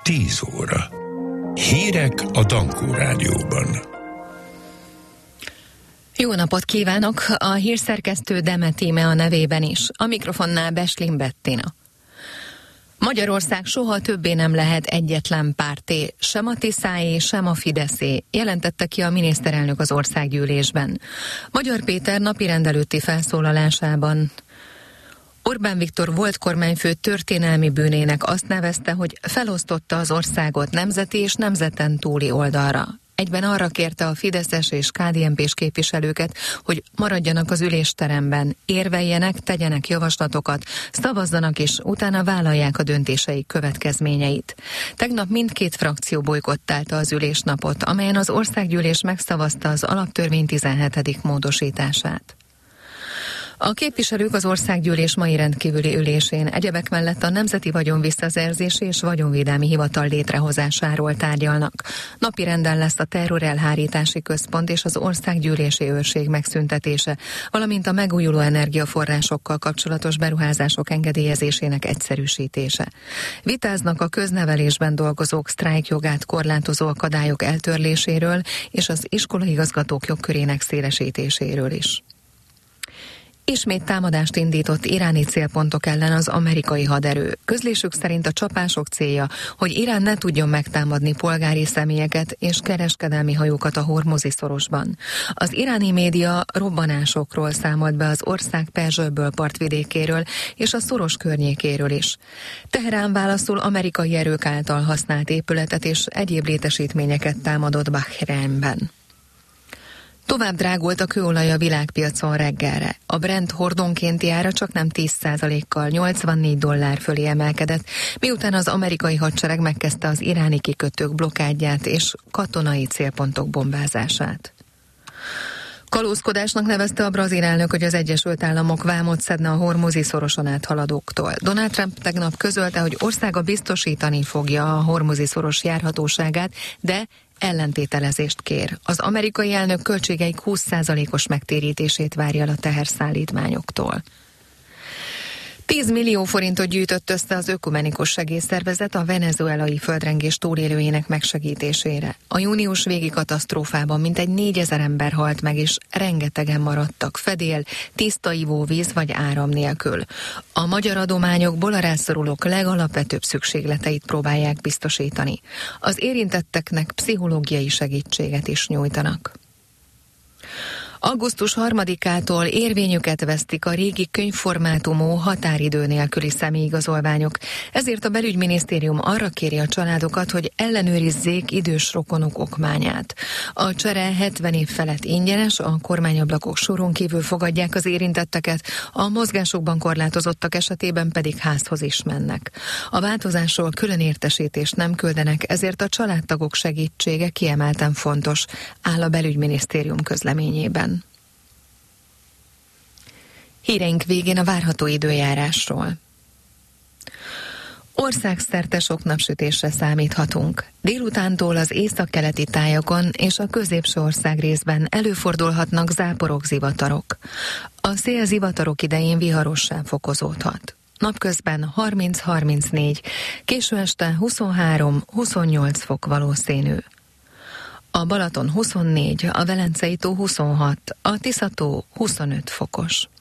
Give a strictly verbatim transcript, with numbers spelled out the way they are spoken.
tíz óra. Hírek a Dankó Rádióban. Jó napot kívánok! A hírszerkesztő Demet Íme a nevében is. A mikrofonnál Beslin Bettina. Magyarország soha többé nem lehet egyetlen párté, sem a Tiszáé, sem a Fideszé, jelentette ki a miniszterelnök az országgyűlésben. Magyar Péter napirend előtti felszólalásában Orbán Viktor volt kormányfő történelmi bűnének azt nevezte, hogy felosztotta az országot nemzeti és nemzeten túli oldalra. Egyben arra kérte a fideszes és ká dé en pés képviselőket, hogy maradjanak az ülésteremben, érveljenek, tegyenek javaslatokat, szavazzanak és utána vállalják a döntéseik következményeit. Tegnap mindkét frakció bojkottálta az ülésnapot, amelyen az országgyűlés megszavazta az alaptörvény tizenhetedik módosítását. A képviselők az országgyűlés mai rendkívüli ülésén egyebek mellett a Nemzeti Vagyon Visszaszerzési és Vagyonvédelmi Hivatal létrehozásáról tárgyalnak. Napirenden lesz a terrorelhárítási központ és az országgyűlési őrség megszüntetése, valamint a megújuló energiaforrásokkal kapcsolatos beruházások engedélyezésének egyszerűsítése. Vitáznak a köznevelésben dolgozók sztrájkjogát korlátozó akadályok eltörléséről és az iskolaigazgatók jogkörének szélesítéséről is. Ismét támadást indított iráni célpontok ellen az amerikai haderő. Közlésük szerint a csapások célja, hogy Irán ne tudjon megtámadni polgári személyeket és kereskedelmi hajókat a Hormuzi-szorosban. Az iráni média robbanásokról számolt be az ország Perzsőből partvidékéről és a szoros környékéről is. Teherán válaszul amerikai erők által használt épületet és egyéb létesítményeket támadott Bahreinben. Tovább drágult a kőolaj a világpiacon reggelre. A Brent hordonkénti ára csak nem tíz százalékkal nyolcvannégy dollár fölé emelkedett, miután az amerikai hadsereg megkezdte az iráni kikötők blokkádját és katonai célpontok bombázását. Kalózkodásnak nevezte a brazil elnök, hogy az Egyesült Államok vámot szedne a Hormuzi-szoroson áthaladóktól. Donald Trump tegnap közölte, hogy országa biztosítani fogja a Hormuzi-szoros járhatóságát, de ellentételezést kér. Az amerikai elnök költségeik húsz százalékos megtérítését várja el a teherszállítmányoktól. tíz millió forintot gyűjtött össze az Ökumenikus Segélyszervezet a venezuelai földrengés túlélőinek megsegítésére. A június végi katasztrófában mintegy négyezer ember halt meg, és rengetegen maradtak fedél, tiszta ivóvíz vagy áram nélkül. A magyar adományokból a rászorulók legalapvetőbb szükségleteit próbálják biztosítani. Az érintetteknek pszichológiai segítséget is nyújtanak. augusztus harmadikától érvényüket vesztik a régi könyvformátumú határidő nélküli személyigazolványok, ezért a belügyminisztérium arra kéri a családokat, hogy ellenőrizzék idős rokonok okmányát. A csere hetven év felett ingyenes, a kormányablakok soron kívül fogadják az érintetteket, a mozgásokban korlátozottak esetében pedig házhoz is mennek. A változásról külön értesítést nem küldenek, ezért a családtagok segítsége kiemelten fontos, áll a belügyminisztérium közleményében. Híreink végén a várható időjárásról. Országszerte sok napsütésre számíthatunk. Délutántól az északkeleti tájakon és a középső ország részben előfordulhatnak záporok, zivatarok. A szél zivatarok idején viharossá fokozódhat. Napközben harminc-harmincnégy, késő este huszonhárom-huszonnyolc fok valószínű. A Balaton huszonnégy, a Velencei tó huszonhat, a Tisza tó huszonöt fokos.